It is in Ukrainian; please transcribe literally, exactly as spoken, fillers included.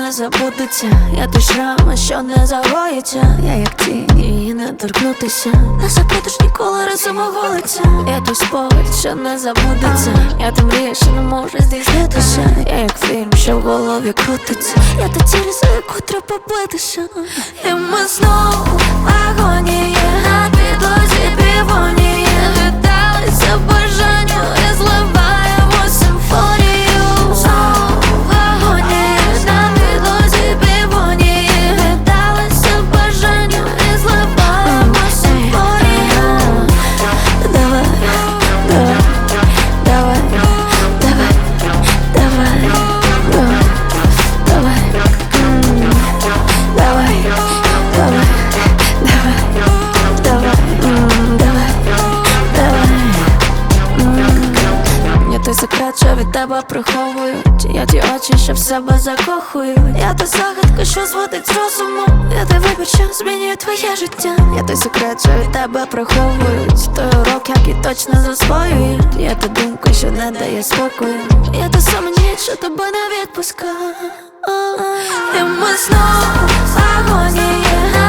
не забудеться. Я той шрам, що не загоїться. Я як тінь, її не торкнутися. Не забудеш ніколи разом оголиться. Я той спогад, що не забудеться. Я та мрія, що не може здійснитися. Я як фільм, що в голові крутиться. Я та ціль, за яку треба битися. І ми знову в агонії, на підлозі півонії. Віддалися бажанню і зливаємо симфонію. Знову в агонії, на підлозі півонії. Віддалися бажанню і зливаємо симфонію. Давай, давай, давай, давай, давай, давай, давай, м, давай, давай, давай, давай, м, давай, давай, м. Я той секрет, що від тебе приховую. Чи я ті очі, що в себе закохую. Я та загадка, що зводить з розуму. Я той вибір, що змінює твоє життя. Я той секрет, що від тебе приховують. Той урок, який точно засвоюють. Я та думка, що не дає спокою. Я та сама ніч, що тебе не відпускає. І ми знову в агонії.